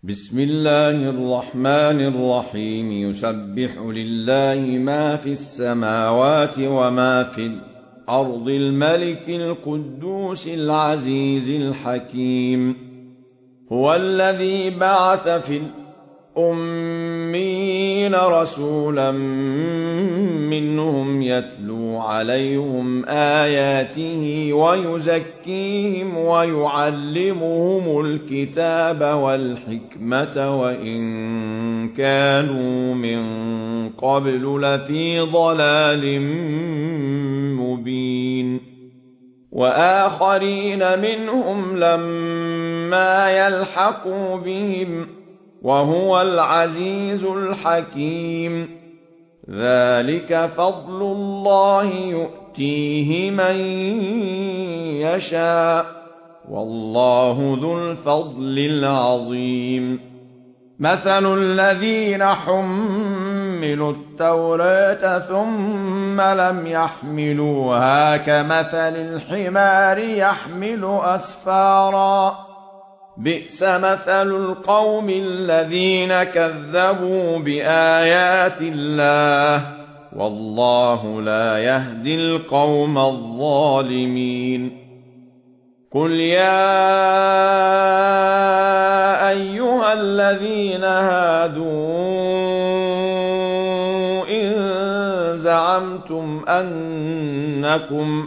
بسم الله الرحمن الرحيم. يسبح لله ما في السماوات وما في الأرض الملك القدوس العزيز الحكيم. هو الذي بعث في الأميين رسولا منهم يتلو عليهم آياته ويزكيهم ويعلمهم الكتاب والحكمة وإن كانوا من قبل لفي ضلال مبين. وآخرين منهم لما يلحقوا بهم وهو العزيز الحكيم. ذلك فضل الله يؤتيه من يشاء والله ذو الفضل العظيم. مثل الذين حملوا التوراة ثم لم يحملوها كمثل الحمار يحمل أسفارا بئس مثل القوم الذين كذبوا بآيات الله والله لا يهدي القوم الظالمين. قل يا أيها الذين هادوا إن زعمتم أنكم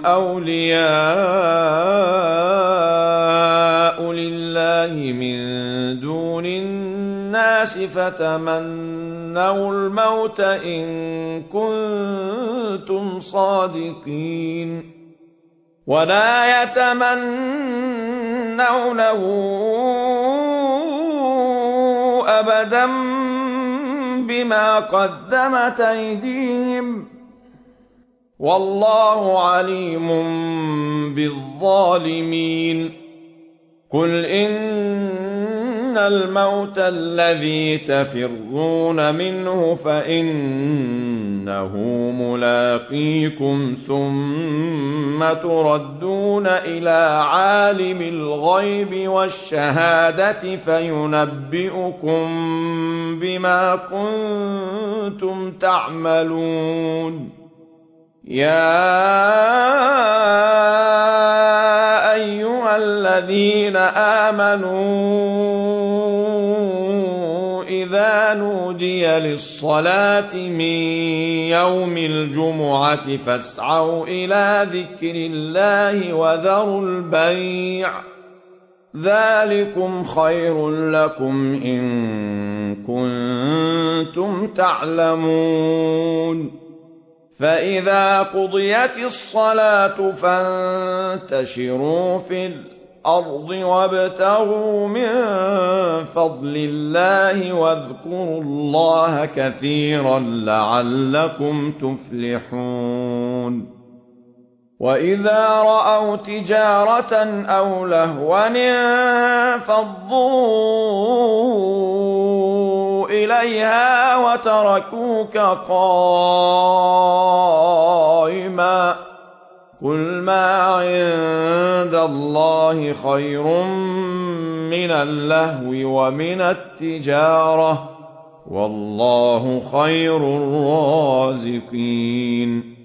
أولياء لله من دون الناس فتمنوا الموت إن كنتم صادقين ولا يتمنونه أبدا بما قدمت أيديهم والله عليم بالظالمين. قل إن الموت الذي تفرون منه فإنه ملاقيكم ثم تردون إلى عالم الغيب والشهادة فينبئكم بما كنتم تعملون. يا أيها الذين آمنوا إذا نودي للصلاة من يوم الجمعة فاسعوا إلى ذكر الله وذروا البيع ذلكم خير لكم إن كنتم تعلمون. فإذا قضيت الصلاة فانتشروا في الأرض وابتغوا من فضل الله واذكروا الله كثيرا لعلكم تفلحون. وإذا رأوا تجارة أو لهوا انفضوا إليها وتركوك قائما قل ما عند الله خير من اللهو ومن التجارة والله خير الرازقين.